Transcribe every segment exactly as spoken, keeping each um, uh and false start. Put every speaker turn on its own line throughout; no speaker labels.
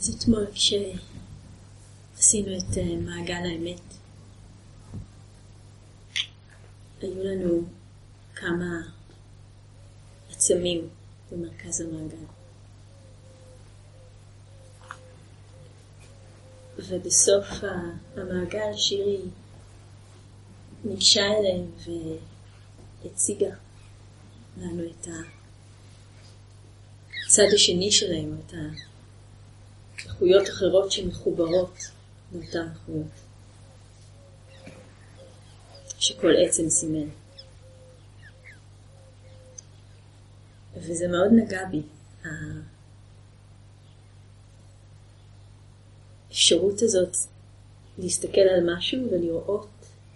אז אתמול כשעשינו את מעגל האמת, היו לנו כמה עצמים במרכז המעגל. ובסוף המעגל שירי ניגשה אליהם והציגה לנו את הצד השני שלהם, את האיכויות אחרות שמחוברות לאותן איכויות שכל עצם סימן. וזה מאוד נגע בי, האפשרות הזאת להסתכל על משהו ולראות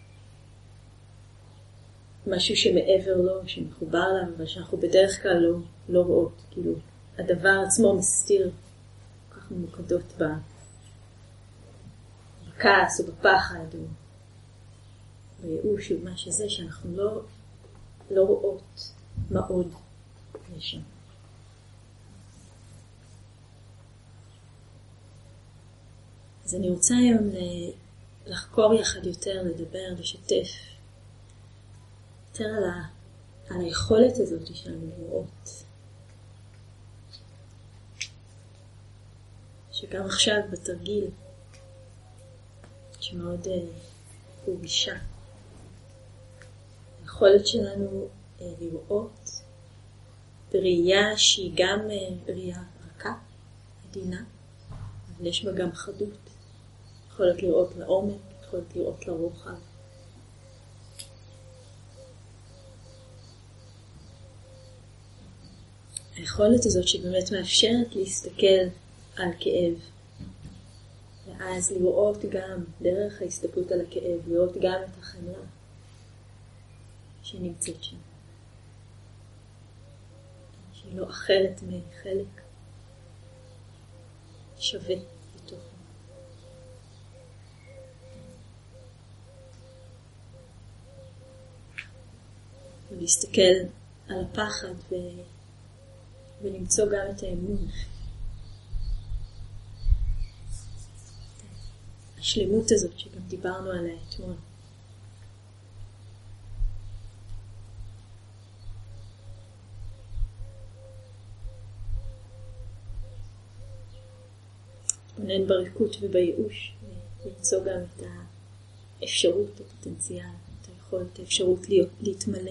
משהו שמעבר לו, שמחובר אליו, אבל שאנחנו בדרך כלל לא, לא רואות. כאילו, הדבר עצמו מסתיר, כל כך ממוקדות בכעס או בפחד או בייאוש או מה שזה, שאנחנו לא, לא רואות מה עוד יש שם. אז אני רוצה היום לחקור יחד יותר, לדבר, לשתף יותר על, ה, על היכולת הזאת שלנו לראות. שגם עכשיו בתרגיל, שמאוד uh, הורגישה, היכולת שלנו uh, לראות בראייה שהיא גם uh, ראייה רכה, עדינה, אבל יש בה גם חדות. יכולת לראות לעומק, יכולת לראות לרוחב. היכולת הזאת שבאמת מאפשרת להסתכל על כאב, ואז לראות גם דרך ההסתכלות על הכאב, לראות גם את החמלה שנמצאת שם. שהיא לא אחרת מחלק שווה בתוכו. ולהסתכל על הפחד ו... ולמצוא גם את האמון. השלמות הזאת שגם דיברנו עליה אתמול. להתבונן בריקות ובייאוש, ולמצוא גם את האפשרות, את הפוטנציאל, את היכולת, את האפשרות להיות, להתמלא.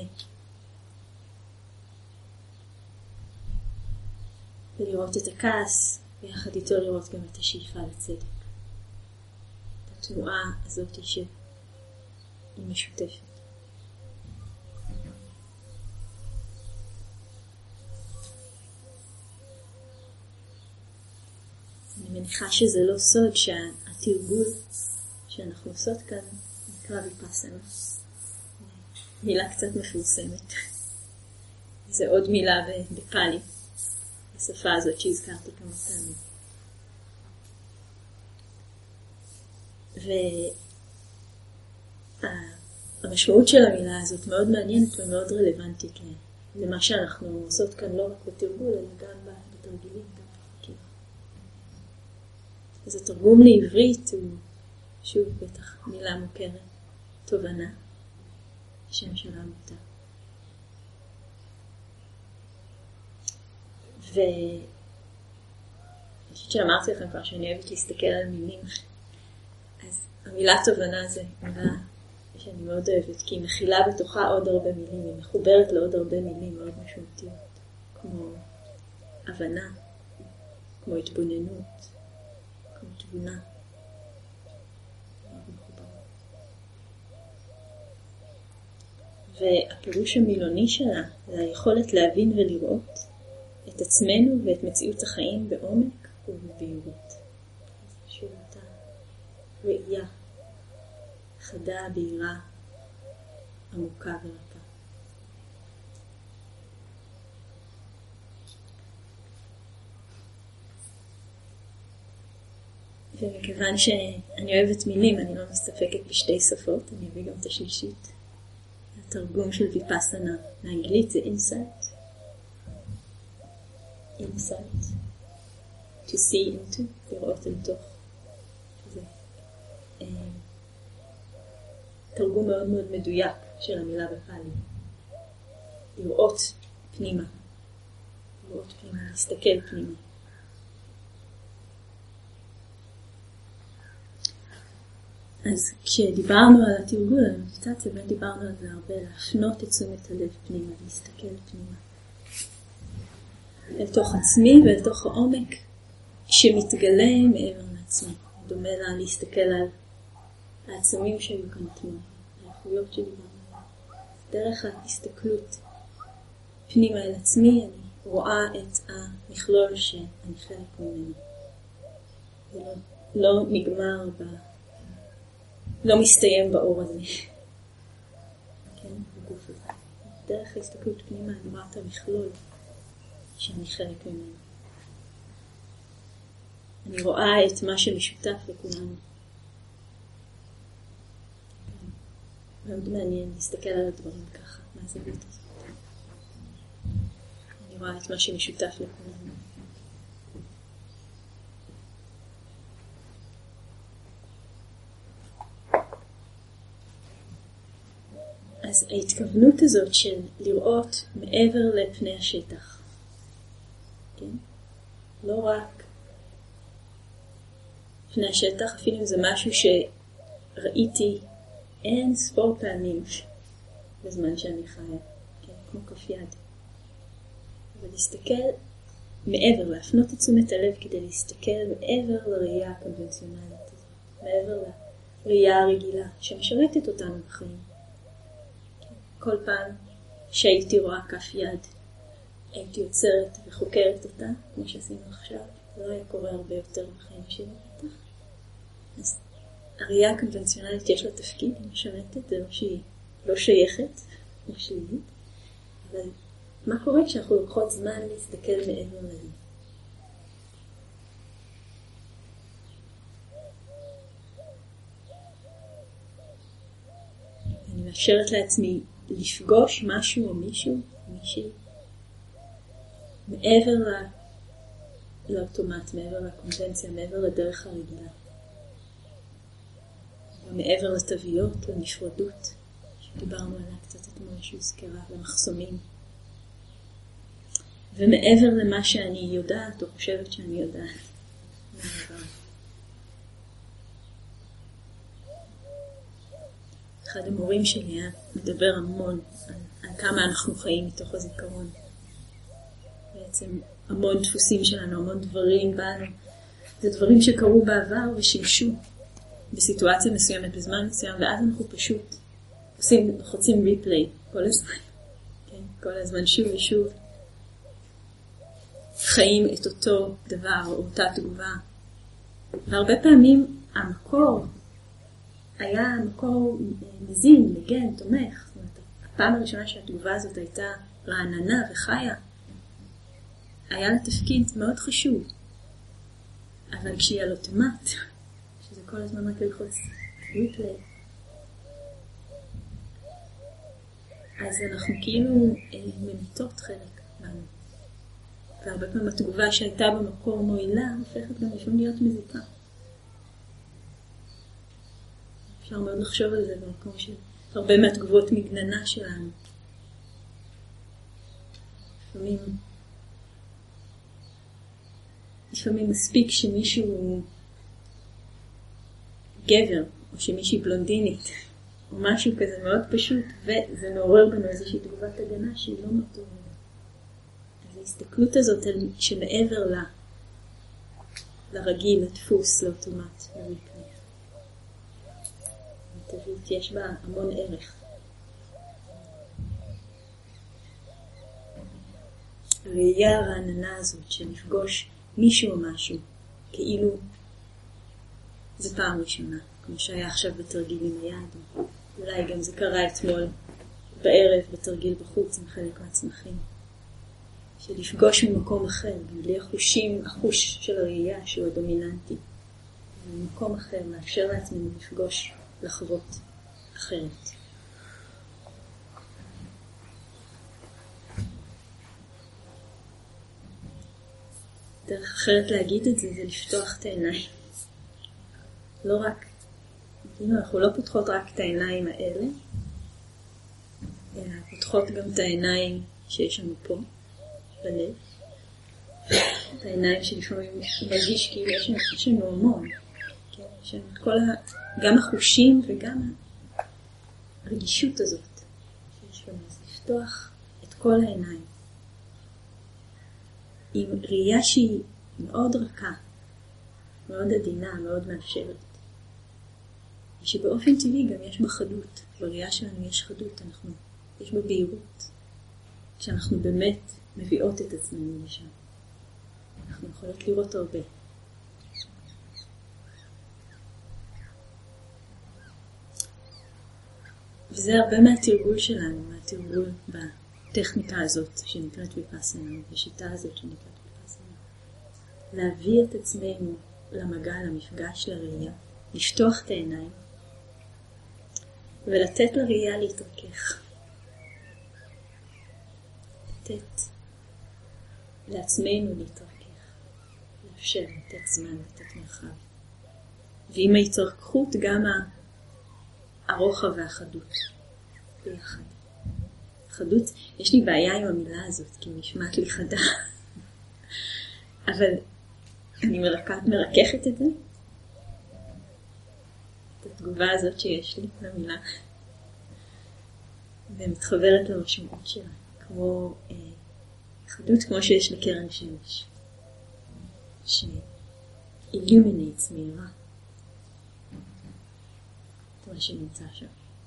ולראות את הכעס, ויחד איתו לראות גם את השאיפה לצדק. את התנועה הזאת שהיא משותפת. אני מניחה שזה לא סוד שהתרגול שאנחנו עושות כאן נקרא ויפאסנה. מילה קצת מפורסמת. זה עוד מילה בפאלי. השפה הזאת שהזכרתי כמה פעמים. והמשמעות של המילה הזאת מאוד מעניינת ומאוד רלוונטית למה שאנחנו עושות כאן, לא רק בתרגול, אלא גם בתרגילים, גם בחוקים. אז התרגום לעברית הוא, שוב בטח מילה מוכרת, תובנה, שם של העמותה. ואני חושבת שאמרתי לכם כבר שאני אוהבת להסתכל על מילים. אז המילה תובנה זה מילה שאני מאוד אוהבת, כי היא מכילה בתוכה עוד הרבה מילים, היא מחוברת לעוד הרבה מילים מאוד משמעותיות, כמו הבנה, כמו התבוננות, כמו תבונה. והפירוש המילוני שלה זה היכולת להבין ולראות את עצמנו ואת מציאות החיים בעומק ובבהירות. שוב אותה ראייה חדה, בהירה, עמוקה ורכה. ומכיוון שאני אוהבת מילים, אני לא מסתפקת בשתי שפות, אני אביא גם את השלישית. התרגום של ויפאסנה באנגלית זה אינסייט. אינסייט. to see into, לראות אל תוך. זה אה, תרגום מאוד מאוד מדויק של המילה בפאלי. לראות פנימה. לראות פנימה, להסתכל פנימה. אז כשדיברנו על התרגול, על המדיטציה, דיברנו על זה הרבה, להפנות את תשומת הלב פנימה, להסתכל פנימה. אל תוך עצמי ואל תוך העומק שמתגלה מעבר לעצמי. דומה לה להסתכל על העצמים שהיו כאן אתמול, האיכויות שדיברנו עליהן. דרך ההסתכלות פנימה אל עצמי, אני רואה את המכלול שאני חלק ממנו. זה לא, לא נגמר ב... לא מסתיים באור הזה. כן, בגוף הזה. דרך ההסתכלות פנימה, אני רואה את המכלול שאני חלק ממנו. אני רואה את מה שמשותף לכולנו. מאוד מעניין להסתכל על הדברים ככה, מהזווית הזאת. אני רואה את מה שמשותף לכולנו. אז ההתכוונות הזאת של לראות מעבר לפני השטח, כן? לא רק פני השטח, אפילו אם זה משהו שראיתי אין ספור פעמים בזמן שאני חיה, כן? כמו כף יד. אבל להסתכל מעבר, להפנות את תשומת הלב כדי להסתכל מעבר לראייה הקונבנציונלית הזאת, מעבר לראייה הרגילה שמשרתת אותנו בחיים. כל פעם שהייתי רואה כף יד, הייתי יוצרת וחוקרת אותה, כמו שעשינו עכשיו, זה לא היה קורה הרבה יותר בחיים שלי בטח. אז הראייה הקונבנציונלית יש לה תפקיד, היא משרתת, זה לא שהיא לא שייכת, כמו שלילית, אבל מה קורה כשאנחנו לוקחות זמן להסתכל מעבר לזה? אני מאפשרת לעצמי לפגוש משהו או מישהו, מישהי, מעבר לאוטומט, מעבר לקונבנציה, מעבר לדרך הרגילה. ומעבר לתוויות, לנפרדות, שדיברנו עליה קצת אתמול שהוזכרה, למחסומים. ומעבר למה שאני יודעת או חושבת שאני יודעת. אחד המורים שלי היה מדבר המון על, על כמה אנחנו חיים מתוך הזיכרון. בעצם המון דפוסים שלנו, המון דברים בנו. זה דברים שקרו בעבר ושימשו בסיטואציה מסוימת, בזמן מסוים, ואז אנחנו פשוט עושים, חוצים ריפליי כל הזמן. כן? כל הזמן שוב ושוב. חיים את אותו דבר או אותה תגובה. והרבה פעמים המקור היה מקור מזין, מגן, תומך. זאת אומרת, הפעם הראשונה שהתגובה הזאת הייתה רעננה וחיה, היה לה תפקיד מאוד חשוב. אבל כשהיא על אוטומט, שזה כל הזמן רק ללחוץ ריפליי, אז אנחנו כאילו ממיתות חלק בנו. והרבה פעמים התגובה שהייתה במקור מועילה, הופכת גם לפעמים להיות מזיקה. אפשר מאוד לחשוב על זה במקום של הרבה מהתגובות מגננה שלנו. לפעמים, לפעמים מספיק שמישהו גבר, או שמישהי בלונדינית, או משהו כזה מאוד פשוט, וזה מעורר בנו איזושהי תגובת הגנה שהיא לא מתוארת. אז ההסתכלות הזאת שמעבר לה, לרגיל, לדפוס, לאוטומט, לריקה. תווית, יש בה המון ערך. הראייה הרעננה הזאת שנפגוש מישהו או משהו, כאילו זה פעם ראשונה, כמו שהיה עכשיו בתרגיל עם היד, אולי גם זה קרה אתמול בערב בתרגיל בחוץ עם חלק מהצמחים, שלפגוש ממקום אחר, בלי החושים, החוש של הראייה שהוא הדומיננטי, ממקום אחר, מאפשר לעצמנו לפגוש, לחוות אחרת. דרך אחרת להגיד את זה, זה לפתוח את העיניים. לא רק, אנחנו לא פותחות רק את העיניים האלה, אלא פותחות גם את העיניים שיש לנו פה, בלב. את העיניים שלפעמים מרגיש כאילו יש לנו המון. כן? יש לנו את כל ה... גם החושים וגם הרגישות הזאת. שיש לנו אז לפתוח את כל העיניים. עם ראייה שהיא מאוד רכה, מאוד עדינה, מאוד מאפשרת. ושבאופן טבעי גם יש בה חדות. בראייה שלנו יש חדות, אנחנו, יש בה בהירות. שאנחנו באמת מביאות את עצמנו לשם. אנחנו יכולות לראות הרבה. וזה הרבה מהתרגול שלנו, מהתרגול בטכניקה הזאת שנקראת ויפאסנה, בשיטה הזאת שנקראת ויפאסנה. להביא את עצמנו למגע, למפגש, לראייה, לפתוח את העיניים, ולתת לראייה להתרכך. לתת לעצמנו להתרכך. לאפשר, לתת זמן, לתת מרחב. ועם ההתרככות גם הרוחב והחדות ביחד. חדות, יש לי בעיה עם המילה הזאת, כי היא נשמעת לי חדה. אבל אני מרקחת, מרקחת את זה. את התגובה הזאת שיש לי למילה. ומתחברת למשמעות שלה. כמו אה, חדות כמו שיש לקרן שמש. ש-illuminates מהירה. את מה שנמצא שם.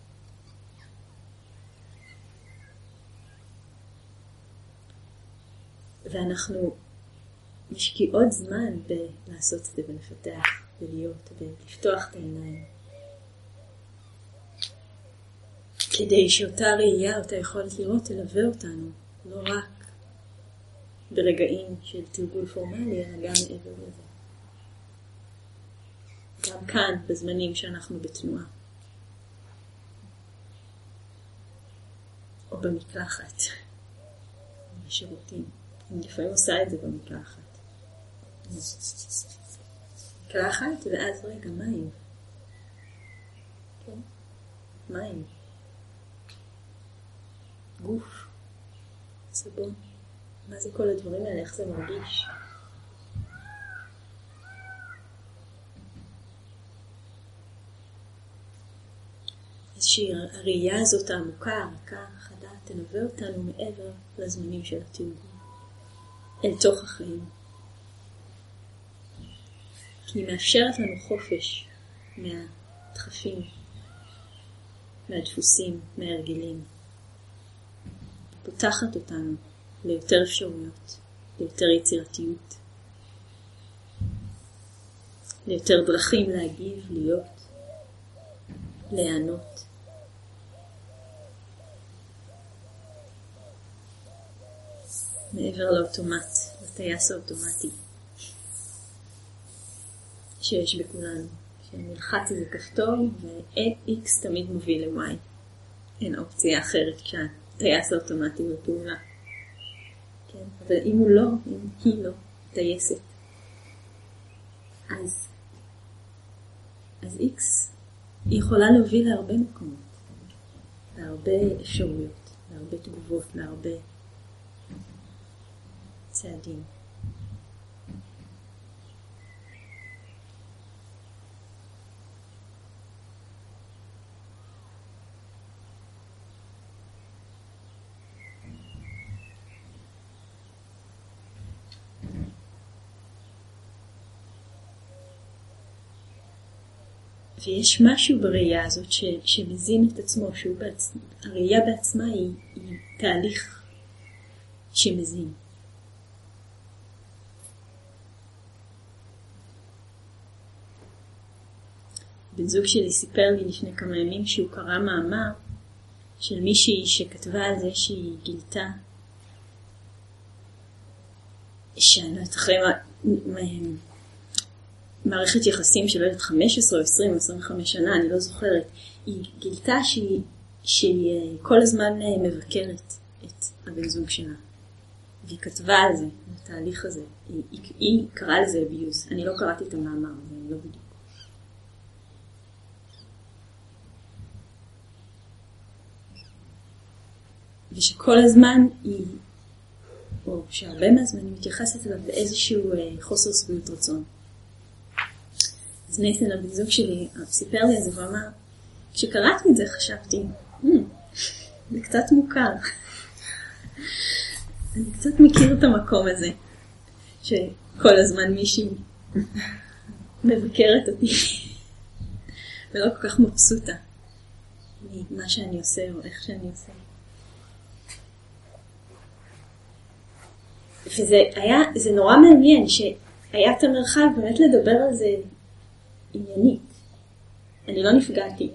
ואנחנו משקיעות זמן בלעשות את זה ולפתח, ולהיות, ולפתוח את העיניים. כדי שאותה ראייה, אותה יכולת לראות, תלווה אותנו, לא רק ברגעים של תרגול פורמלי, אלא גם מעבר לזה. גם כאן, בזמנים שאנחנו בתנועה. או במקלחת. בשירותים. אני לפעמים עושה את זה במקלחת. מקלחת, ואז רגע, מים. כן? מים. גוף. סבון. מה זה כל הדברים האלה? איך זה מרגיש? איזושהי הראייה הזאת העמוקה, הרכה, חדה, תלווה אותנו מעבר לזמנים של התרגול. אל תוך החיים. כי היא מאפשרת לנו חופש מהדחפים, מהדפוסים, מההרגלים. פותחת אותנו ליותר אפשרויות, ליותר יצירתיות, ליותר דרכים להגיב, להיות, להיענות. מעבר לאוטומט, לטייס האוטומטי שיש בכולנו, שנלחץ איזה כפתור ו-X תמיד מוביל ל-Y. אין אופציה אחרת כשהטייס האוטומטי בפעולה. כן? אבל אם הוא לא, אם היא לא טייסת, אז, אז X היא יכולה להוביל להרבה מקומות, להרבה אפשרויות, להרבה תגובות, להרבה צעדים. ויש משהו בראייה הזאת ש, שמזין את עצמו, שהוא בעצ... הראייה בעצמה היא, היא תהליך שמזין. בן זוג שלי סיפר לי לפני כמה ימים שהוא קרא מאמר של מישהי שכתבה על זה שהיא גילתה שאני לא יודעת אחרי מה, מה הם מערכת יחסים של ילד חמש עשרה או עשרים או עשרים וחמש שנה, אני לא זוכרת. היא גילתה שהיא, שהיא כל הזמן מבקרת את הבן זוג שלה. והיא כתבה על זה, התהליך הזה. היא, היא, היא קראה לזה abuse. אני לא קראתי את המאמר, זה לא בדיוק. ושכל הזמן היא, או שהרבה מהזמן היא מתייחסת אליו באיזשהו אה, חוסר שביעות רצון. אז נייתן, הבן זוג שלי, סיפר לי על זה ואמר, כשקראתי את זה חשבתי, hmm, זה קצת מוכר. אני קצת מכיר את המקום הזה, שכל הזמן מישהי מבקרת אותי, ולא כל כך מבסוטה ממה שאני עושה או איך שאני עושה. וזה היה, זה נורא מעניין שהיה את המרחב באמת לדבר על זה עניינית. אני לא נפגעתי.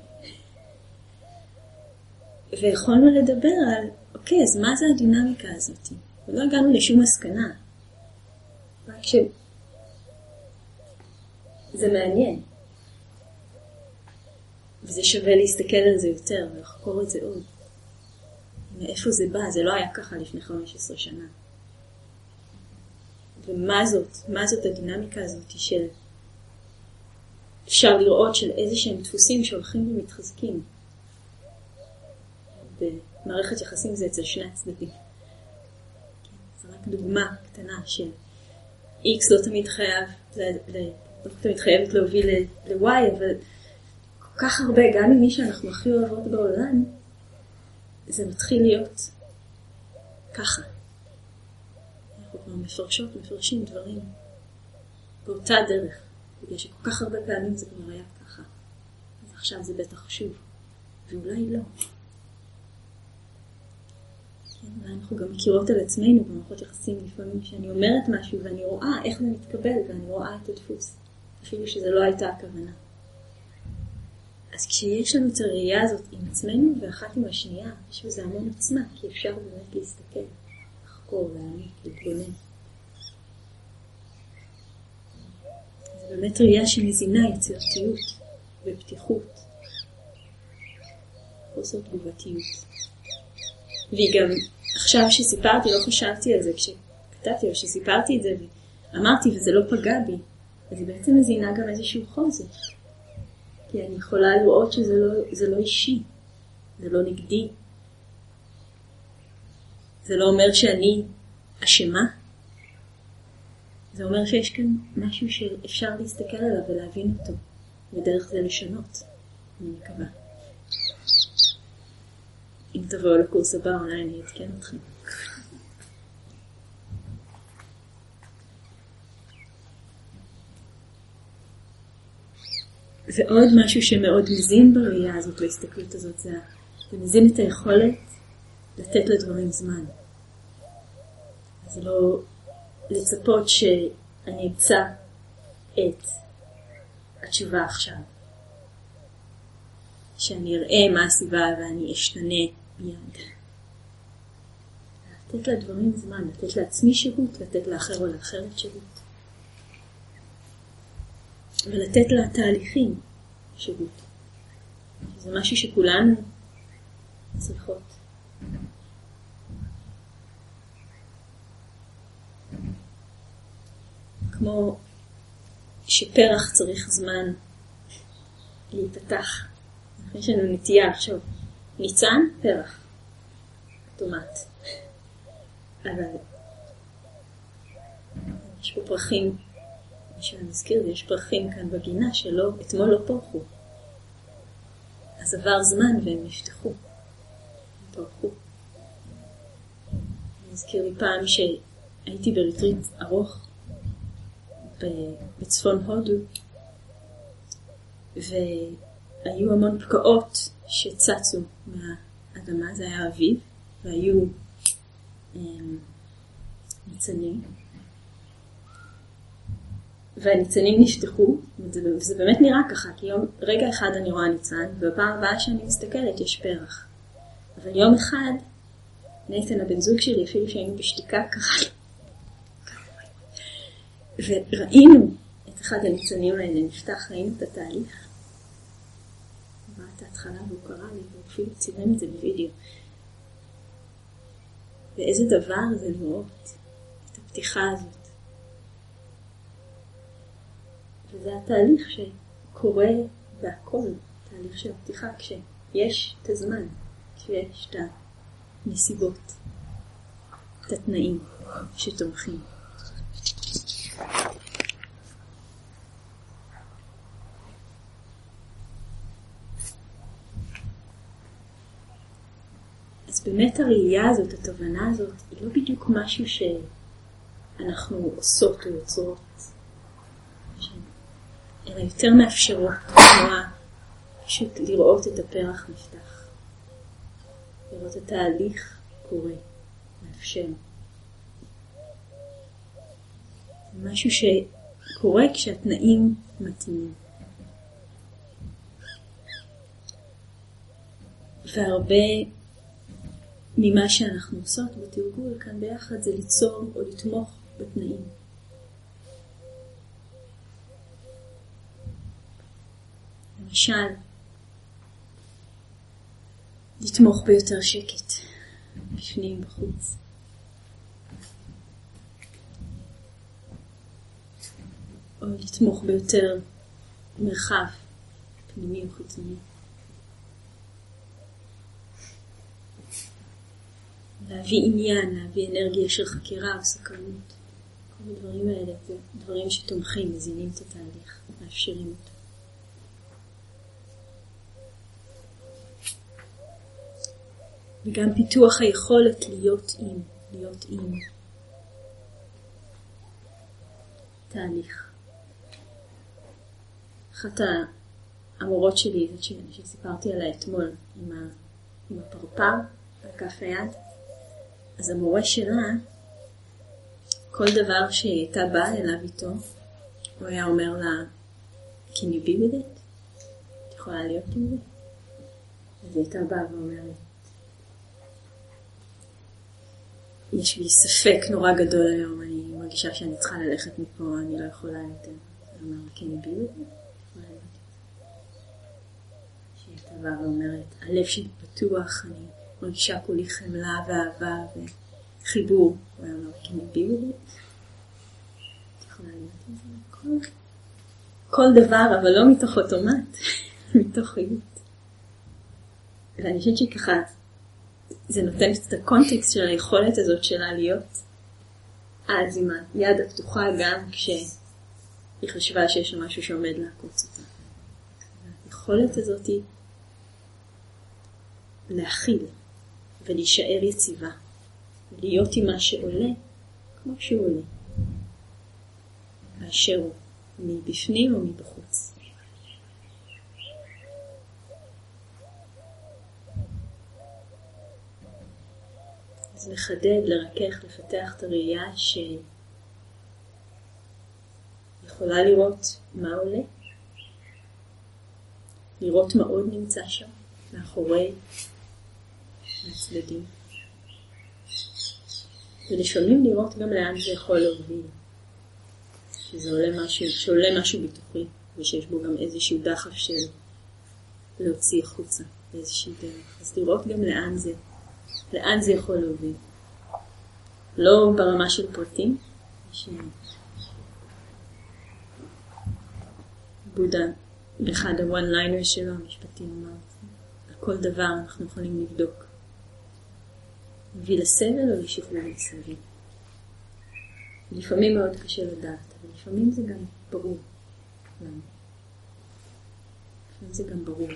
ויכולנו לדבר על, אוקיי, אז מה זה הדינמיקה הזאת? ולא הגענו לשום מסקנה. רק ש... זה מעניין. וזה שווה להסתכל על זה יותר ולחקור את זה עוד. מאיפה זה בא? זה לא היה ככה לפני חמש עשרה שנה. ומה זאת? מה זאת הדינמיקה הזאת של... אפשר לראות של איזה שהם דפוסים שהולכים ומתחזקים. במערכת יחסים זה אצל שני הצדדים. זו רק דוגמה קטנה של X לא תמיד חייב, לא תמיד חייבת להוביל ל-Y, אבל כל כך הרבה, גם עם מי שאנחנו הכי אוהבות בעולם, זה מתחיל להיות ככה. אנחנו כבר מפרשות, מפרשים דברים באותה דרך, בגלל שכל כך הרבה פעמים זה כבר היה ככה. אז עכשיו זה בטח חשוב, ואולי לא. ואנחנו גם מכירות על עצמנו במערכות יחסים לפעמים שאני אומרת משהו ואני רואה איך זה מתקבל ואני רואה את הדפוס אפילו שזה לא הייתה הכוונה. אז כשיש לנו את הראייה הזאת עם עצמנו ואחת עם השנייה, יש בזה המון עצמה, כי אפשר באמת להסתכל, לחקור, להעמיק, להתבונן. זה באמת ראייה שמזינה יצירתיות ופתיחות, חוסר תגובתיות. והיא גם, עכשיו שסיפרתי, לא חשבתי על זה, כשכתבתי או שסיפרתי את זה ואמרתי וזה לא פגע בי, אז היא בעצם מזינה גם איזשהו חוזק. כי אני יכולה לראות שזה לא, זה לא אישי, זה לא נגדי. זה לא אומר שאני אשמה. זה אומר שיש כאן משהו שאפשר להסתכל עליו ולהבין אותו, ודרך זה לשנות, אני מקווה. אם תבואו לקורס הבא, אולי אני אתקן אתכם. ועוד משהו שמאוד מזין בראייה הזאת, בהסתכלות הזאת, זה, זה מזין את היכולת לתת לדברים זמן. אז לא לצפות שאני אמצא את התשובה עכשיו. שאני אראה מה הסיבה ואני אשתנה מיד. לתת לדברים זמן, לתת לעצמי שהות, לתת לאחר או לאחרת שהות. ולתת לתהליכים שהות. זה משהו שכולנו צריכות. כמו שפרח צריך זמן להיפתח. יש לנו נטייה עכשיו. ניצן, פרח. טומט. אבל יש פה פרחים, מי שמזכיר, יש פרחים כאן בגינה שלא, אתמול לא פרחו. אז עבר זמן והם נפתחו. הם פרחו. אני מזכיר לי פעם שהייתי בריטריט ארוך בצפון הודו, והיו המון פקעות שצצו מהאדמה, זה היה אביב, והיו ניצנים. והניצנים נפתחו, וזה באמת נראה ככה, כי יום, רגע אחד אני רואה ניצן, ובפעם הבאה שאני מסתכלת יש פרח. אבל יום אחד, נייתן הבן זוג שלי, אפילו שהיינו בשתיקה ככה, וראינו את אחד הניצנים האלה נפתח, ראינו את התהליך. הוא ראה את ההתחלה והוא קרא לי, והוא אפילו צילם את זה בווידאו. ואיזה דבר זה לראות את הפתיחה הזאת. וזה התהליך שקורה בהכל, תהליך של הפתיחה, כשיש את הזמן, כשיש את הנסיבות, את התנאים שתומכים. אז באמת הראייה הזאת, התובנה הזאת, היא לא בדיוק משהו שאנחנו עושות או יוצרות, אלא יותר מאפשרות, כמו פשוט לראות את הפרח נפתח, לראות את התהליך קורה, מאפשר. משהו שקורה כשהתנאים מתאימים. והרבה ממה שאנחנו עושות בתרגול כאן ביחד זה ליצור או לתמוך בתנאים. למשל, לתמוך ביותר שקט, בפנים בחוץ. או לתמוך ביותר מרחב, פנימי או חיצוני. להביא עניין, להביא אנרגיה של חקירה וסקרנות. כל הדברים האלה זה דברים שתומכים, מזינים את התהליך, מאפשרים אותו. וגם פיתוח היכולת להיות עם, להיות עם תהליך. אחת המורות שלי, זאת שסיפרתי עליה אתמול, עם, ה, עם הפרפר, על כף היד, אז המורה שלה, כל דבר שהיא הייתה באה אליו איתו, הוא היה אומר לה, can you be with it? את יכולה להיות עם זה? אז היא הייתה באה ואומרת, יש לי ספק נורא גדול היום, אני מרגישה שאני צריכה ללכת מפה, אני לא יכולה יותר. היא אומרת, can you be with it? שהיא הייתה באה ואומרת, הלב שלי פתוח, אני מרגישה כולי חמלה ואהבה וחיבור. הוא היה אומר, can you be with it? את יכולה להיות עם זה? כל, כל דבר, אבל לא מתוך אוטומט, מתוך חיות. ואני חושבת שככה, זה נותן את הקונטקסט של היכולת הזאת שלה להיות אז עם היד הפתוחה גם כשהיא חשבה שיש לה משהו שעומד לעקוץ אותה. היכולת הזאת היא להכיל ולהישאר יציבה, להיות עם מה שעולה כמו שהוא עולה, באשר הוא, מבפנים או מבחוץ. אז לחדד, לרכך, לפתח את הראייה שיכולה לראות מה עולה, לראות מה עוד נמצא שם, מאחורי, מהצדדים. ולפעמים לראות גם לאן זה יכול להוביל, שזה עולה משהו, שעולה משהו בתוכי, ושיש בו גם איזשהו דחף של להוציא החוצה, איזושהי דרך. אז לראות גם לאן זה לאן זה יכול להוביל. לא ברמה של פרטים, שבודה, באחד הוואן ליינר שלו, המשפטים אמר, על כל דבר אנחנו יכולים לבדוק. מביא לסבל או לשחרור לסבל. לפעמים מאוד קשה לדעת, אבל לפעמים זה גם ברור. לפעמים זה גם ברור.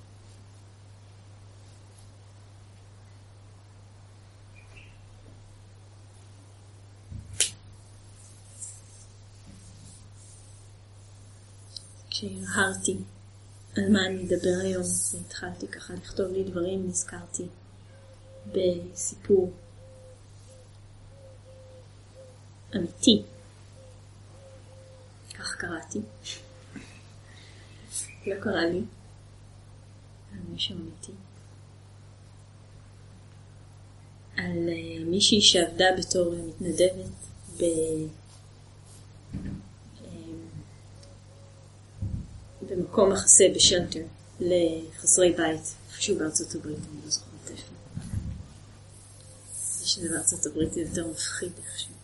כשהרהרתי על מה אני אדבר היום, והתחלתי ככה לכתוב לי דברים, נזכרתי בסיפור אמיתי. כך קראתי. לא קרא לי. על מישהו אמיתי. על uh, מישהי שעבדה בתור מתנדבת ב... במקום מחסה בשלטר לחסרי בית, איפשהו בארצות הברית, אני לא זוכרת איפה. שזה בארצות הברית יותר מפחיד איכשהו.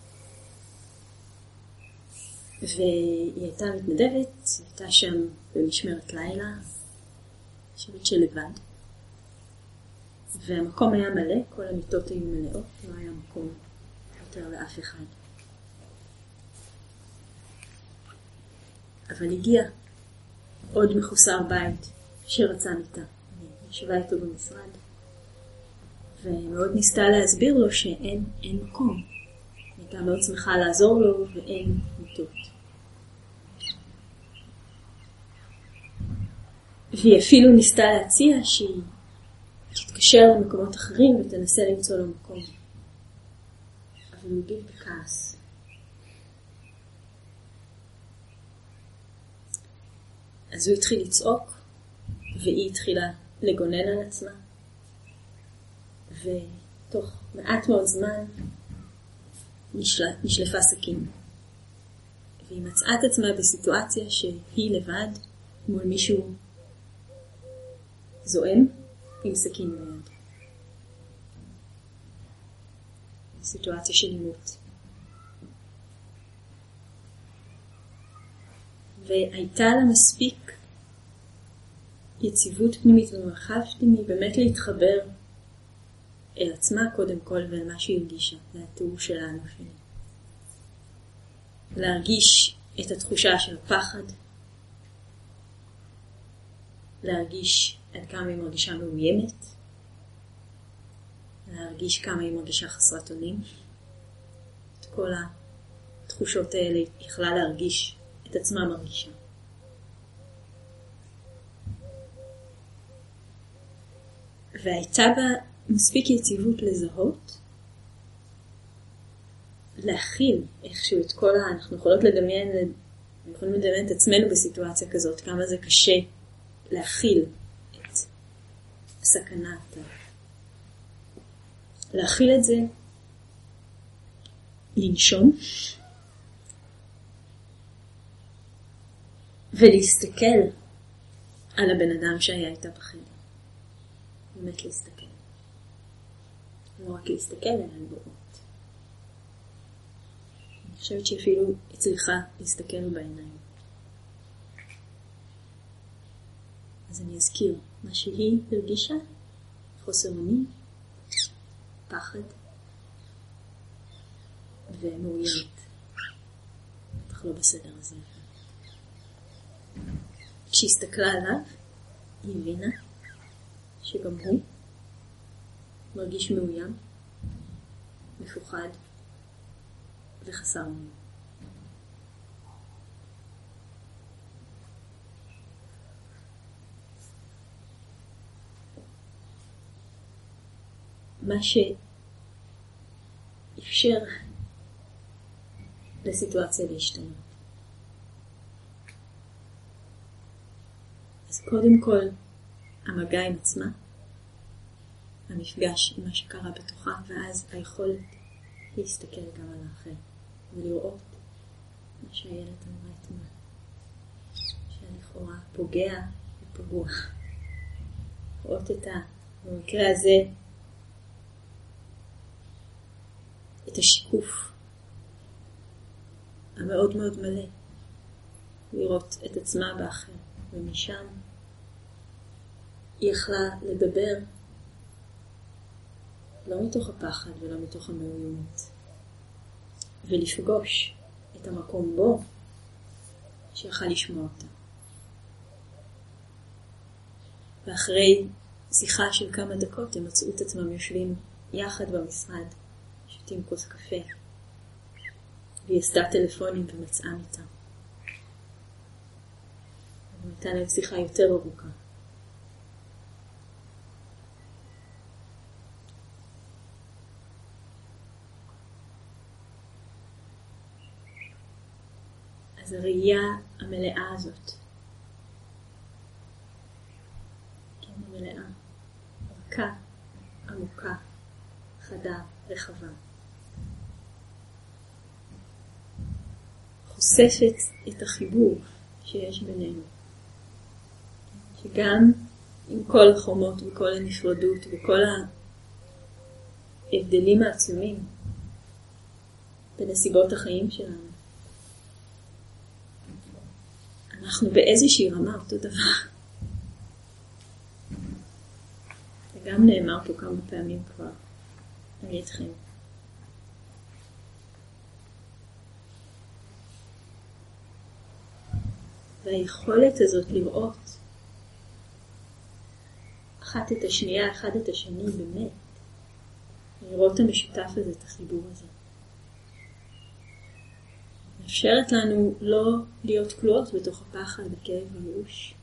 והיא הייתה מתנדבת, היא הייתה שם במשמרת לילה, שבת של לבד. והמקום היה מלא, כל המיטות היו מלאות, לא היה מקום יותר לאף אחד. אבל הגיע עוד מחוסר בית שרצה מיטה. אני ישבה איתו במשרד, ומאוד ניסתה להסביר לו שאין אין מקום. היא הייתה מאוד שמחה לעזור לו ואין מיטות. והיא אפילו ניסתה להציע שהיא תתקשר למקומות אחרים ותנסה למצוא לו מקום. אבל הוא הגיב בכעס. אז הוא התחיל לצעוק, והיא התחילה לגונן על עצמה. ותוך מעט מאוד זמן נשל... נשלפה סכין. והיא מצאה את עצמה בסיטואציה שהיא לבד מול מישהו זועם עם סכין ביד. סיטואציה של עימות. והייתה לה מספיק יציבות פנימית ומרחב פנימי באמת להתחבר אל עצמה קודם כל ואל מה שהיא הרגישה, לתיאור שלנו שלי. להרגיש את התחושה של הפחד, להרגיש עד כמה היא מרגישה מאוימת, להרגיש כמה היא מרגישה חסרת אונים. את כל התחושות האלה היא יכלה להרגיש את עצמה מרגישה. והייתה בה מספיק יציבות לזהות, להכיל איכשהו את כל ה... אנחנו יכולות לדמיין, אנחנו יכולים לדמיין את עצמנו בסיטואציה כזאת, כמה זה קשה להכיל את הסכנה. להכיל את זה, לנשום, ולהסתכל על הבן אדם שהיה איתה בחדר. באמת להסתכל. לא רק להסתכל, אלא לראות. אני חושבת שאפילו היא צריכה להסתכל בעיניים. אז אני אזכיר מה שהיא הרגישה, חוסר אונים, פחד ומאוימת. בטח לא בסדר הזה. כשהסתכלה עליו, היא הבינה שגם הוא מרגיש מאוים, מפוחד וחסר אונים. מה שאפשר לסיטואציה להשתנות. אז קודם כל, המגע עם עצמה, המפגש עם מה שקרה בתוכה, ואז היכולת להסתכל גם על האחר, ולראות מה שהילד אמרה אתמול, שהלכאורה פוגע ופגוע. לראות את ה... במקרה הזה, את השיקוף המאוד מאוד מלא, לראות את עצמה באחר, ומשם היא יכלה לדבר לא מתוך הפחד ולא מתוך המאוימות, ולפגוש את המקום בו שיכלה לשמוע אותה. ואחרי שיחה של כמה דקות הם מצאו את עצמם יושבים יחד במשרד, שותים כוס קפה, והיא עשתה טלפונים ומצאה מיטה. והייתה להם שיחה יותר ארוכה. אז הראייה המלאה הזאת, כן, המלאה, עמוקה, עמוקה, חדה, רחבה. חושפת את החיבור שיש בינינו. שגם עם כל החומות וכל הנפרדות וכל הבדלים העצומים בנסיבות החיים שלנו. אנחנו באיזושהי רמה אותו דבר. וגם נאמר פה כמה פעמים כבר על ידכם. והיכולת הזאת לראות אחת את השנייה, אחד את השני באמת, לראות המשותף הזה, את החיבור הזה. מאפשרת לנו לא להיות כלואות בתוך הפחד, הכאב והייאוש.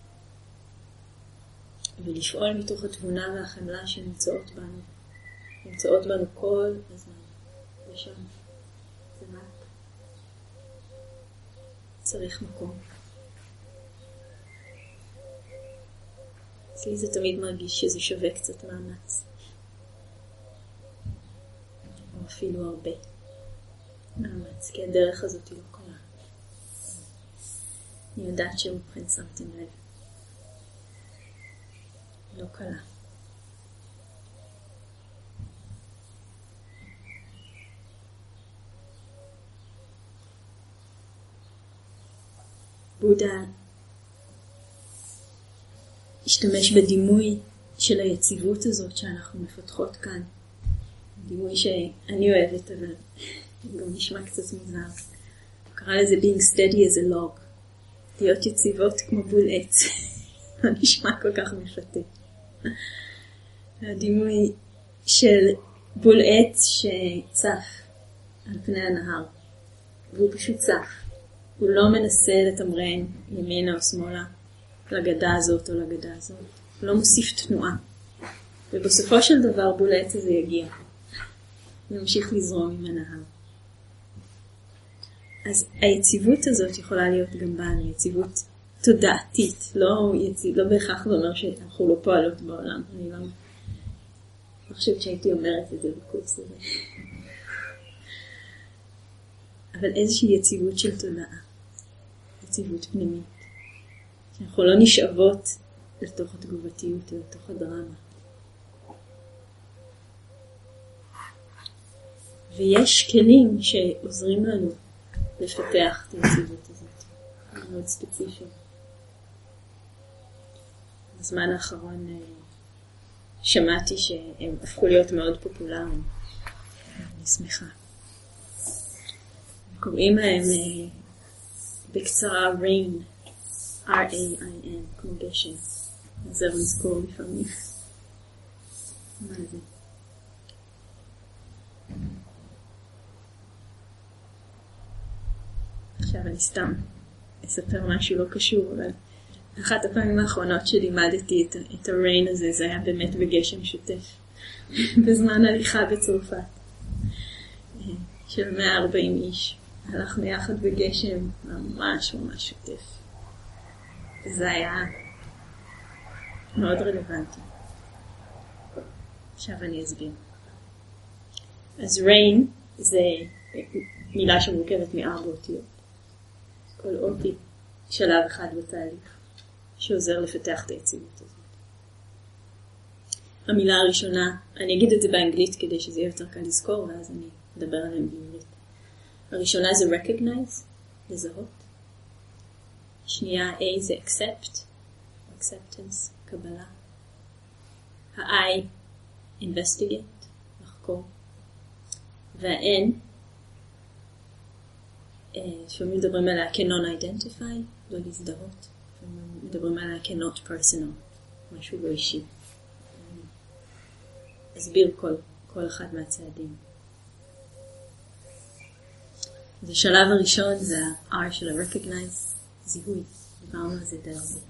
ולפעול מתוך התבונה והחמלה שנמצאות בנו. נמצאות בנו כל הזמן. ושם. זה רק. צריך מקום. אצלי זה תמיד מרגיש שזה שווה קצת מאמץ. או אפילו הרבה מאמץ, כי הדרך הזאת היא לא קלה. אני יודעת שמבחין שמתם לב. לא קלה. בודה השתמש בדימוי של היציבות הזאת שאנחנו מפתחות כאן. דימוי שאני אוהבת, אבל גם נשמע קצת מוזר. קרא לזה being steady as a log. להיות יציבות כמו בול עץ. לא נשמע כל כך מפתה. הדימוי של בול עץ שצף על פני הנהר. והוא פשוט צף. הוא לא מנסה לתמרן ימינה או שמאלה. לגדה הזאת או לגדה הזאת. הוא לא מוסיף תנועה. ובסופו של דבר בול העץ הזה יגיע. וממשיך לזרום עם הנהר. אז היציבות הזאת יכולה להיות גם בנו, יציבות תודעתית. לא, יציב, לא בהכרח זה אומר שאנחנו לא פועלות בעולם. אני לא, לא חושבת שהייתי אומרת את זה בקורס הזה. אבל איזושהי יציבות של תודעה. יציבות פנימית. שאנחנו לא נשאבות לתוך התגובתיות או לתוך הדרמה. ויש כלים שעוזרים לנו לפתח את היציבות הזאת. מאוד ספציפי. בזמן האחרון שמעתי שהם הפכו להיות מאוד פופולריים. אני שמחה. קוראים להם בקצרה rain. R A I N, כמו גשם. עזר לזכור לפעמים. מה זה? עכשיו אני סתם אספר משהו לא קשור, אבל אחת הפעמים האחרונות שלימדתי את, את הריין הזה, זה היה באמת בגשם שוטף. בזמן הליכה בצרפת. של מאה וארבעים איש. הלכנו יחד בגשם ממש ממש שוטף. וזה היה מאוד רלוונטי. עכשיו אני אסביר. אז rain זה מילה שמורכבת מארבע אותיות. כל אות היא שלב אחד בתהליך שעוזר לפתח את היציבות הזאת. המילה הראשונה, אני אגיד את זה באנגלית כדי שזה יהיה יותר קל לזכור, ואז אני אדבר עליהם בעברית. הראשונה זה recognize, לזהות. השנייה A זה accept, acceptance, קבלה. ה-I, investigate, לחקור. וה-N, לפעמים מדברים עליה כ-non-identify, לא להזדהות. לפעמים מדברים עליה כ-not personal, משהו לא אישי. אסביר כל, כל אחד מהצעדים. אז השלב הראשון זה ה-R של ה-recognize, זיהוי. דיברנו על זה די הרבה.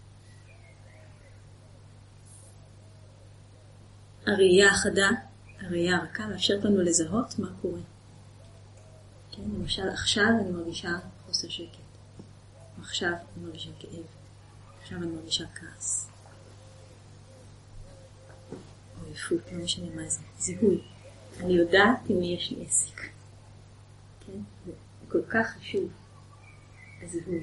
הראייה החדה, הראייה הרכה, מאפשרת לנו לזהות מה קורה. כן, למשל, עכשיו אני מרגישה חוסר שקט. עכשיו אני מרגישה כאב. עכשיו אני מרגישה כעס. או עייפות, לא משנה מה זה. זיהוי. אני יודעת עם מי יש לי עסק. כן? זה כל כך חשוב. הזיהוי.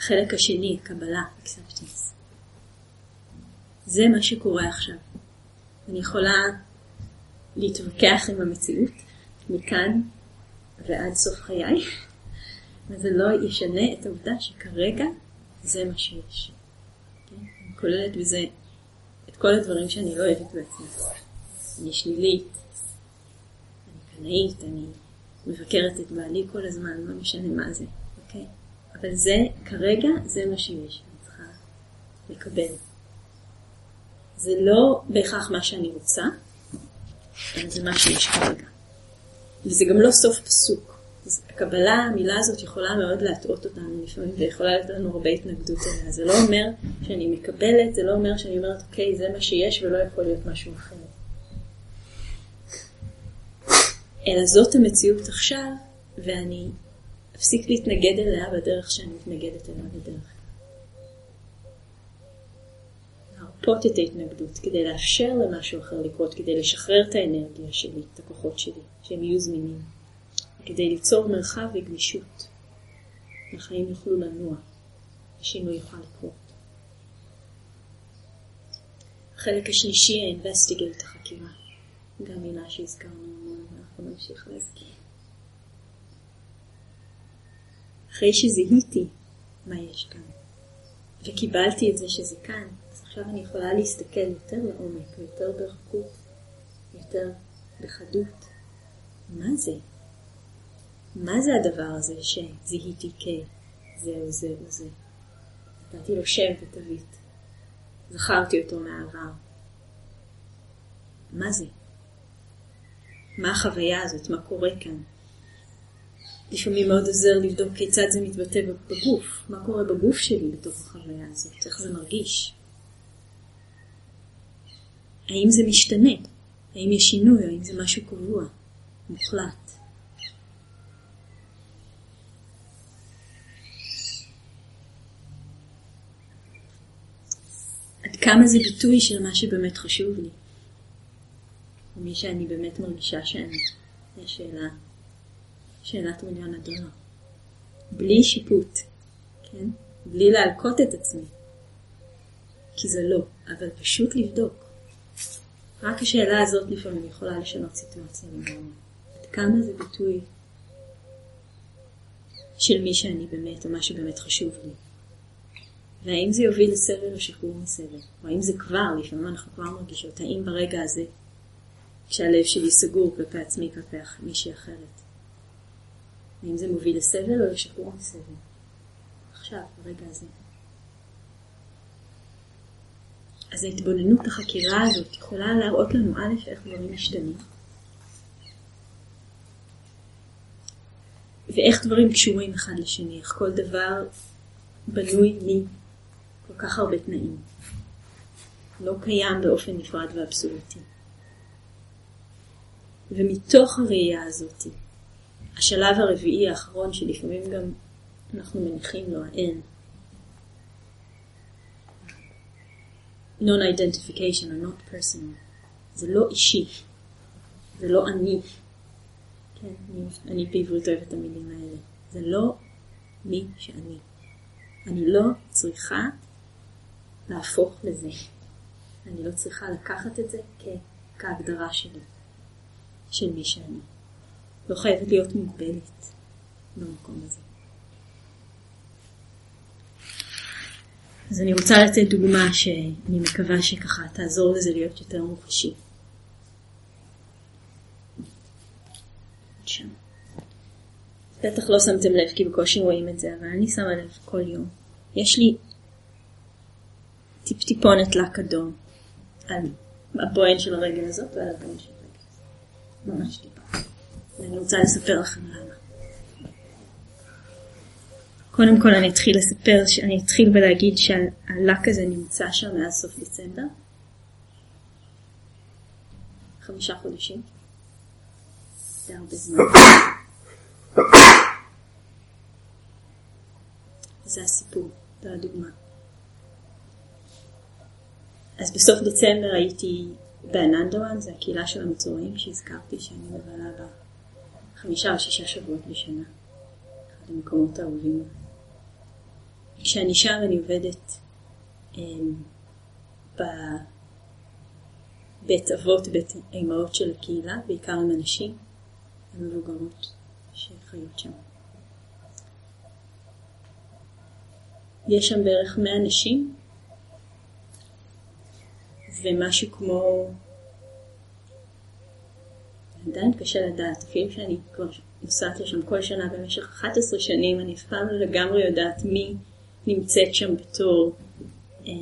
החלק השני, קבלה, acceptance. זה מה שקורה עכשיו. אני יכולה להתווכח עם המציאות מכאן ועד סוף חיי, וזה לא ישנה את העובדה שכרגע זה מה שיש. Okay? אני כוללת בזה את כל הדברים שאני לא אוהבת בעצמי. אני שלילית, אני קנאית, אני מבקרת את בעלי כל הזמן, לא משנה מה זה. Okay? אבל זה, כרגע, זה מה שיש. אני צריכה לקבל. זה לא בהכרח מה שאני רוצה, אבל זה מה שיש כרגע. וזה גם לא סוף פסוק. הקבלה, המילה הזאת יכולה מאוד להטעות אותנו לפעמים, ויכולה לתת לנו הרבה התנגדות אליה. זה לא אומר שאני מקבלת, זה לא אומר שאני אומרת, אוקיי, זה מה שיש ולא יכול להיות משהו אחר. אלא זאת המציאות עכשיו, ואני אפסיק להתנגד אליה בדרך שאני מתנגדת אליה בדרך. להרפות את ההתנגדות, כדי לאפשר למשהו אחר לקרות, כדי לשחרר את האנרגיה שלי, את הכוחות שלי, שהם יהיו זמינים. כדי ליצור מרחב וגמישות. החיים יוכלו לנוע. השינוי יוכל לקרות. החלק השלישי, ה-investigate, החקירה. גם מילה שהזכרנו המון, ואנחנו נמשיך להזכיר. אחרי שזיהיתי מה יש כאן, וקיבלתי את זה שזה כאן, אז עכשיו אני יכולה להסתכל יותר לעומק, יותר ברחקות, יותר בחדות. מה זה? מה זה הדבר הזה שזיהיתי כזהו זהו זה? נתתי לו שם ותווית. זכרתי אותו מהעבר. מה זה? מה החוויה הזאת? מה קורה כאן? לפעמים מאוד עוזר לבדוק כיצד זה מתבטא בגוף. מה קורה בגוף שלי בתוך החוויה הזאת? איך זה מרגיש? האם זה משתנה? האם יש שינוי? האם זה משהו קבוע? מוחלט? עד כמה זה ביטוי של מה שבאמת חשוב לי? ומי שאני באמת מרגישה שאני. זו שאלה, שאלת מיליון הדולר. בלי שיפוט, כן? בלי להלקות את עצמי. כי זה לא, אבל פשוט לבדוק. רק השאלה הזאת לפעמים יכולה לשנות סיטואציה לגמרי. עד כמה זה ביטוי של מי שאני באמת, או מה שבאמת חשוב לי. והאם זה יוביל לסבל או שחרור מסבל? או האם זה כבר, לפעמים אנחנו כבר מרגישות, האם ברגע הזה, כשהלב שלי סגור כלפי עצמי, כלפי מישהי אחרת, האם זה מוביל לסבל או לשחרור מסבל? עכשיו, ברגע הזה. אז ההתבוננות, החקירה הזאת, יכולה להראות לנו א', איך דברים משתנים. ואיך דברים קשורים אחד לשני, איך כל דבר בנוי לי. כל כך הרבה תנאים. לא קיים באופן נפרד ואבסולוטי. ומתוך הראייה הזאת, השלב הרביעי האחרון שלפעמים גם אנחנו מניחים לו, אין. Non-identification or not personal. זה לא אישי. זה לא אני. כן, אני, אני בעברית אוהבת את המילים האלה. זה לא מי שאני. אני לא צריכה להפוך לזה. אני לא צריכה לקחת את זה כ- כהגדרה שלי, של מי שאני. לא חייבת להיות מוגבלת במקום הזה. אז אני רוצה לתת דוגמה שאני מקווה שככה תעזור לזה להיות יותר מוחשי. שם. בטח לא שמתם לב כי בקושי רואים את זה, אבל אני שמה לב כל יום. יש לי טיפ-טיפונת לק אדום על הבוהן של הרגל הזאת ועל הבוהן של הרגל הזאת. ממש טיפה. ואני רוצה לספר לכם למה. קודם כל אני אתחיל לספר, אני אתחיל ולהגיד שהלק הזה נמצא שם מאז סוף דצמבר. חמישה חודשים. זה הרבה זמן. זה הסיפור, זה הדוגמה. אז בסוף דצמבר הייתי באננדוואן, זה הקהילה של המצורעים שהזכרתי שאני מבלה בה חמישה או שישה שבועות בשנה. אחד המקומות האהובים. כשאני שם אני עובדת בבית אבות, בית האימהות של הקהילה, בעיקר עם אנשים המבוגרות שחיות שם. יש שם בערך מאה אנשים, ומשהו כמו, עדיין קשה לדעת, אפילו שאני כבר נוסעת לשם כל שנה במשך אחת עשרה שנים, אני אף פעם לא לגמרי יודעת מי נמצאת שם בתור אה,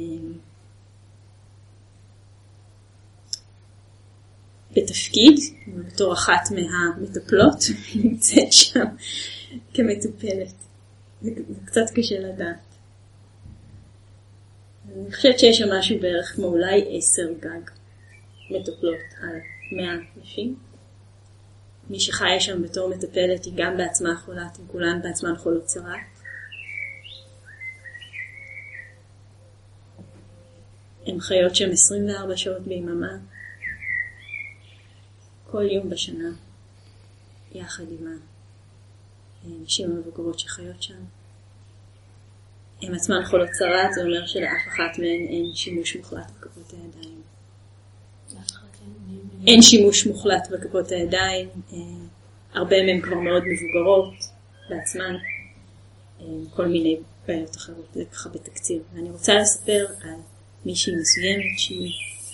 בתפקיד, בתור אחת מהמטפלות, נמצאת שם כמטופלת. זה, זה קצת קשה לדעת. אני חושבת שיש שם משהו בערך כמו אולי עשר גג מטפלות על מאה נשים. מי שחיה שם בתור מטפלת היא גם בעצמה חולת, עם כולן בעצמן חולות צרת. הן חיות שם עשרים וארבע שעות ביממה, כל יום בשנה, יחד עם הנשים המבוגרות שחיות שם. הן עצמן חולות צרת, זה אומר שלאף אחת מהן אין שימוש מוחלט בכפות הידיים. אין שימוש מוחלט בכפות הידיים, הרבה מהן כבר מאוד מבוגרות בעצמן, כל מיני בעיות אחרות, זה ככה בתקציר. ואני רוצה לספר על מישהי מסוימת שהיא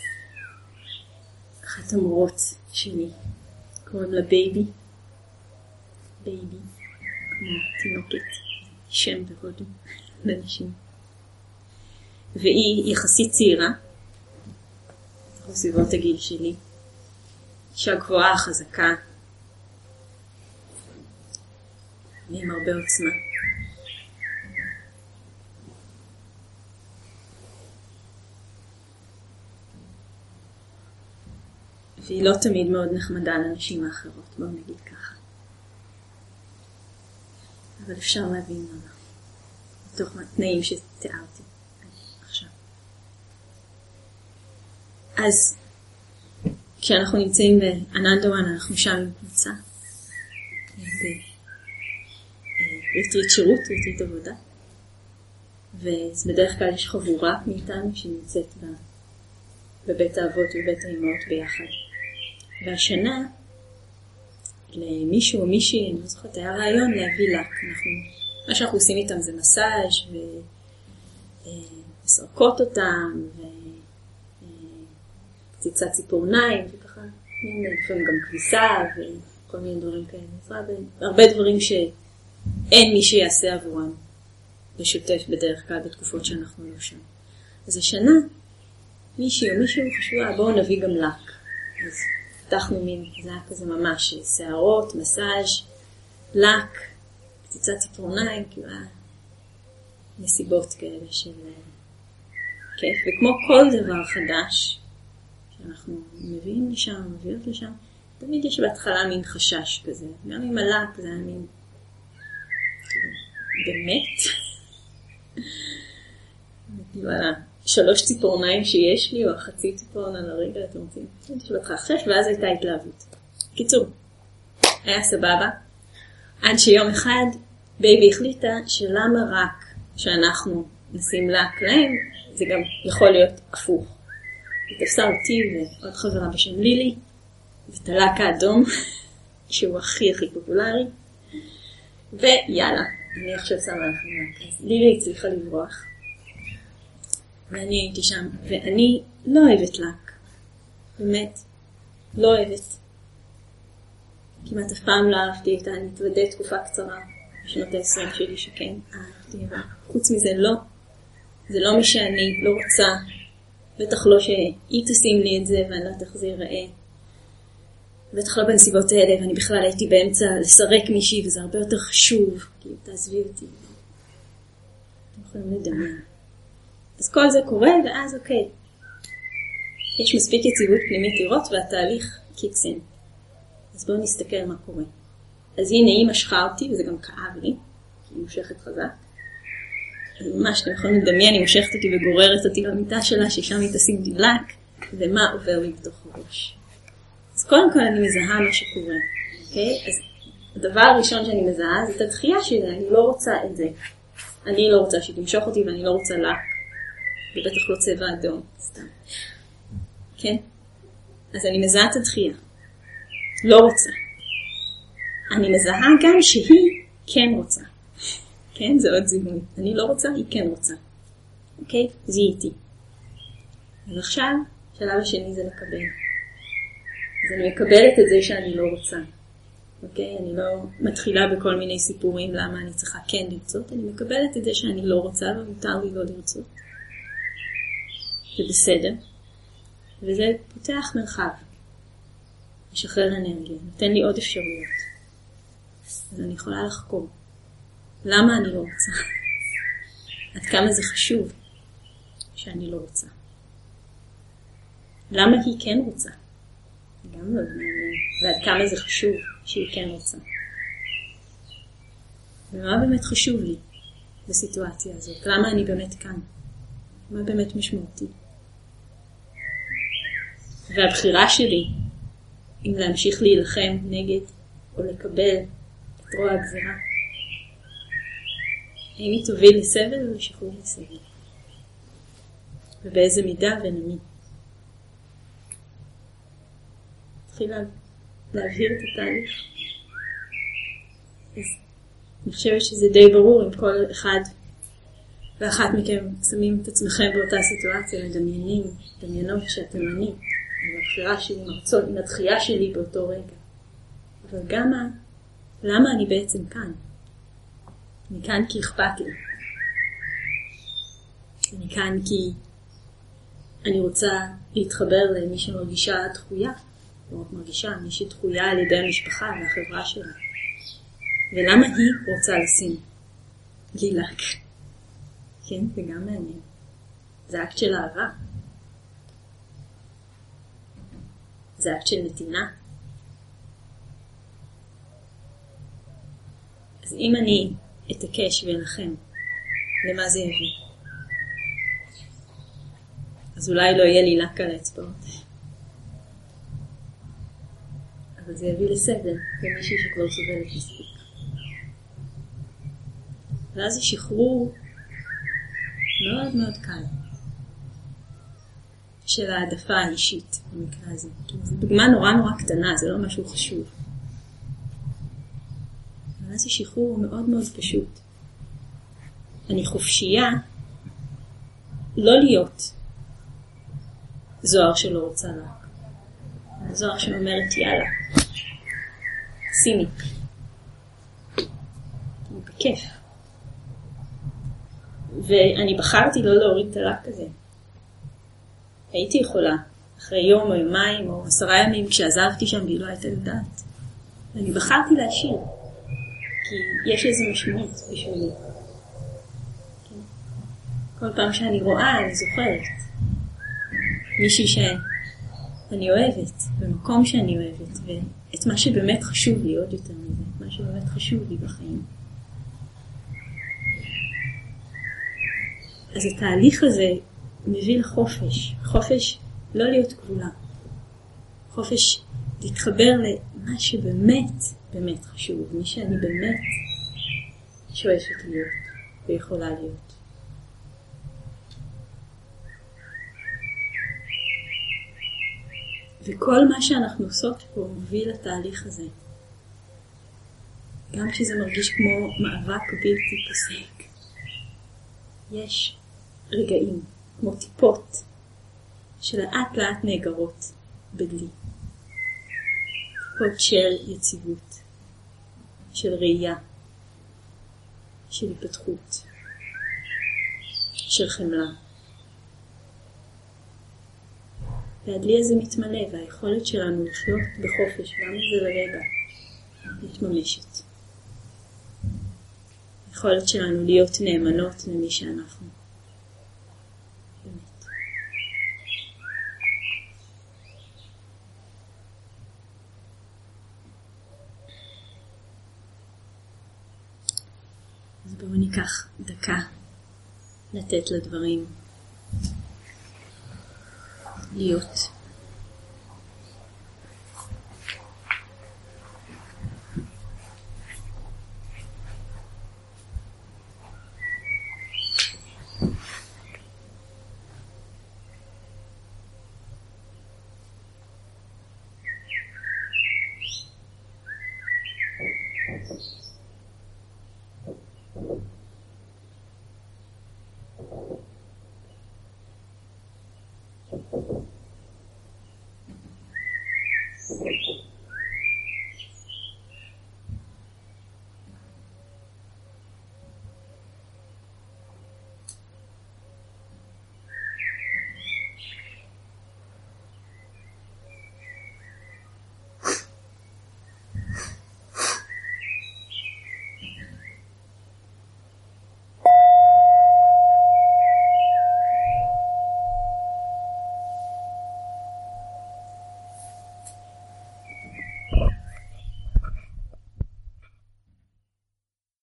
אחת המורות שלי, קוראים לה בייבי, בייבי, כמו תינוקת, שם בהודו לנשים. והיא יחסית צעירה, בסביבות הגיל שלי, אישה גבוהה, חזקה, ועם הרבה עוצמה. והיא לא תמיד מאוד נחמדה לנשים האחרות, בואו נגיד ככה. אבל אפשר להבין למה, בתוך התנאים שתיארתי עכשיו. אז כשאנחנו נמצאים באננדוואן, אנחנו שם עם קבוצה, ברטריט שירות, ברטריט עבודה, ובדרך כלל יש חבורה מאיתנו שנמצאת בבית האבות ובבית האימהות ביחד. והשנה, למישהו או מישהי, אני לא זוכרת, היה רעיון להביא לק. אנחנו, מה שאנחנו עושים איתם זה מסאז' וסרקות אותם, וקציצת ציפורניים, וככה, לפעמים גם כביסה, וכל מיני דברים כאלה. הרבה דברים שאין מי שיעשה עבורם בשוטף בדרך כלל בתקופות שאנחנו לא שם. אז השנה, מישהי או מישהו חשבו, בואו נביא גם לק. אז פתחנו מין, זה היה כזה ממש, שערות, מסאז', לק, קציצת ציפורניים, כאילו נסיבות כאלה של כיף. וכמו כל דבר חדש שאנחנו מביאים לשם, מביאות לשם, תמיד יש בהתחלה מין חשש כזה. גם עם הלק זה היה מין, כאילו, באמת? כאילו, שלוש ציפורניים שיש לי, או החצי ציפורן על הרגל, אתם רוצים? יש בהתחלה חשש, ואז הייתה התלהבות. קיצור, היה סבבה. עד שיום אחד, בייבי החליטה שלמה רק שאנחנו נשים לק להם, זה גם יכול להיות הפוך. היא תפסה אותי ועוד חברה בשם לילי, ואת הלק האדום, שהוא הכי הכי פופולרי, ויאללה, אני עכשיו שמה לכם לק. אז לילי הצליחה לברוח, ואני הייתי שם, ואני לא אוהבת לק, באמת, לא אוהבת. כמעט אף פעם לא אהבתי אותה, אני מתוודה תקופה קצרה, בשנות ה-עשרים שלי שכן אהבתי, אבל חוץ מזה לא, זה לא מי שאני לא רוצה, בטח לא שהיא תשים לי את זה ואני לא תחזיר ראה, בטח לא בנסיבות האלה, ואני בכלל הייתי באמצע לסרק מישהי, וזה הרבה יותר חשוב, כי תעזבי אותי. אתם יכולים לדמיין. אז כל זה קורה, ואז אוקיי, יש מספיק יציבות פנימית לראות, והתהליך קיקסין. אז בואו נסתכל מה קורה. אז הנה היא משכה אותי, וזה גם כאב לי, כי היא מושכת חזק. אז ממש, אתם יכולים לדמיין, היא מושכת אותי וגוררת אותי למיטה שלה, ששם היא תשים לי לק, ומה עובר לי בתוך הראש. אז קודם כל אני מזהה מה שקורה, אוקיי? אז הדבר הראשון שאני מזהה זה את הדחייה שלי, אני לא רוצה את זה. אני לא רוצה שתמשוך אותי ואני לא רוצה לה. ובטח לא צבע אדום, סתם. כן? אז אני מזהה את הדחייה. לא רוצה. אני מזהה גם שהיא כן רוצה. כן? זה עוד זיהוי. אני לא רוצה, היא כן רוצה. אוקיי? זיהיתי. אז עכשיו, שלב השני זה לקבל. אז אני מקבלת את זה שאני לא רוצה. אוקיי? אני לא מתחילה בכל מיני סיפורים למה אני צריכה כן לרצות. אני מקבלת את זה שאני לא רוצה ומותר לי לא לרצות. זה בסדר. וזה פותח מרחב. משחרר אנרגיה. נותן לי עוד אפשרויות. אז אני יכולה לחקור. למה אני לא רוצה? עד כמה זה חשוב שאני לא רוצה? למה היא כן רוצה? גם לא מעניין. ועד כמה זה חשוב שהיא כן רוצה. ומה באמת חשוב לי בסיטואציה הזאת? למה אני באמת כאן? מה באמת משמעותי? והבחירה שלי, אם להמשיך להילחם נגד או לקבל את רוע הגזירה, האם היא תוביל לסבל או לשחרור לסבל? ובאיזה מידה ונמי? תתחיל להבהיר את התהליך. אז אני חושבת שזה די ברור אם כל אחד ואחת מכם שמים את עצמכם באותה סיטואציה, מדמיינים, דמיינות שאתם אני, עם הבחירה שלי, עם הרצון, עם הדחייה שלי באותו רגע. אבל גם למה אני בעצם כאן? אני כאן כי אכפת לי. אני כאן כי אני רוצה להתחבר למי שמרגישה דחויה. לא רק מרגישה, מי שדחויה על ידי המשפחה והחברה שלה. ולמה היא רוצה לשים לילק? כן, זה גם מעניין. זה אקט של אהבה. זה אקט של נתינה. אז אם אני אתעקש ואלחם, למה זה יביא? אז אולי לא יהיה לי לק על האצבעות. אבל זה יביא לסבל למישהי שכבר סובלת מספיק. ואז זה שחרור מאוד מאוד קל של העדפה האישית במקרה הזה. זו דוגמה נורא נורא קטנה, זה לא משהו חשוב. ואז זה שחרור מאוד מאוד פשוט. אני חופשייה לא להיות זוהר שלא רוצה לה. זוהר שאומרת יאללה, שימי. בכיף. ואני בחרתי לא להוריד את הלק הזה. הייתי יכולה, אחרי יום או יומיים או עשרה ימים כשעזבתי שם והיא לא הייתה יודעת. ואני בחרתי להשאיר, כי יש איזו משמעות בשבילי. כל פעם שאני רואה אני זוכרת מישהי שאני אוהבת, במקום שאני אוהבת, ואת מה שבאמת חשוב לי עוד יותר מזה, מה שבאמת חשוב לי בחיים. אז התהליך הזה מביא לחופש, חופש לא להיות כבולה, חופש להתחבר למה שבאמת באמת חשוב, מי שאני באמת שואפת להיות ויכולה להיות. וכל מה שאנחנו עושות פה מוביל לתהליך הזה. גם כשזה מרגיש כמו מאבק בלתי פוסק. יש רגעים, כמו טיפות, שלאט לאט נאגרות בדלי. טיפות של יציבות, של ראייה, של התפתחות, של חמלה. והדלי הזה מתמלא, והיכולת שלנו לחיות בחופש, גם אם זה לרגע, מתממשת. היכולת שלנו להיות נאמנות למי שאנחנו. באמת. אז בואו ניקח דקה לתת לדברים להיות.